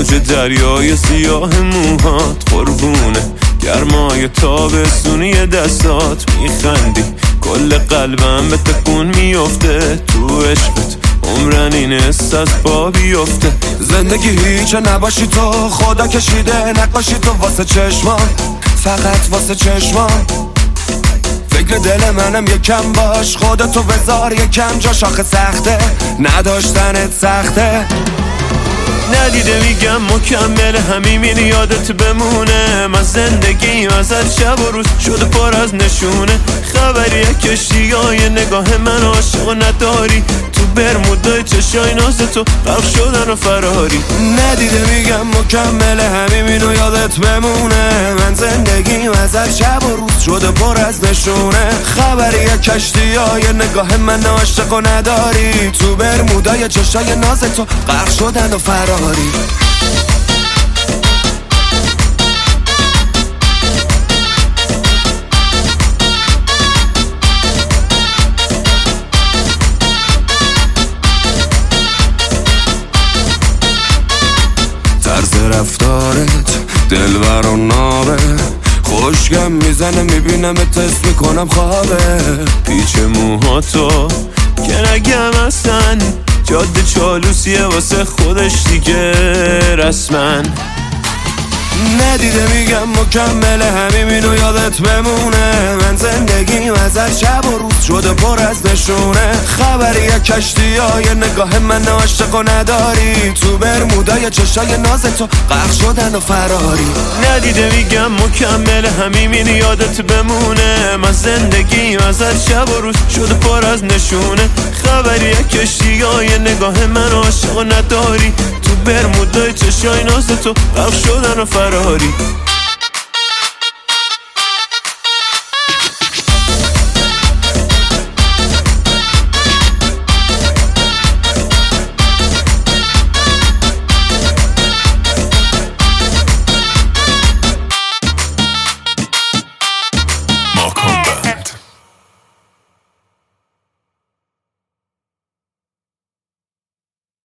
موج دریای سیاه موهات قربونه گرمای تابستونی دستات میخندی کل قلبم به تکون میفته تو عشقت عمرن این حس از پا بیفته زندگی هیچ نباشی تو خدا کشیده نقاشی تو واسه چشمام فقط واسه چشمام فکر دل منم یکم باش خودتو بذار یکم جاش آخه سخته نداشتنت سخته ندیده میگم مکمل همین یادت بمونه من زندگیم ازت شب و روز شده پر از نشونه خبریه کشتیای نگاه من عاشق و نداری تو برمودای چشای ناز تو غرق شدن و فراری ندیده میگم مکمل همین یادت بمونه من زندگیم ازت شب و روز شده پر از نشونه خبریه کشتیای نگاه من عاشق و نداری تو برمودای چشای ناز تو غرق شدن و فراری طرز رفتارت دلبر و نابه خوشگم میزنه میبینم اتست میکنم خوابه پیچ موهاتو که نگم اصلا جاده چالوسیه واسه خودش دیگه رسمن ندیده میگم مکمل همینو یادت بمونه من زندگیم ازت شب و روز شده پر از نشونه خبریه کشتیای نگاه من عاشق و نداری تو برمودای چشای ناز تو غرق شدن و فراری ندیده میگم مکمل همین یادت بمونه من زندگیم ازت شب و روز شده پر از نشونه خبریه کشتیای نگاه من عاشق و نداری تو برمودای چشای ناز تو غرق شدن و فراری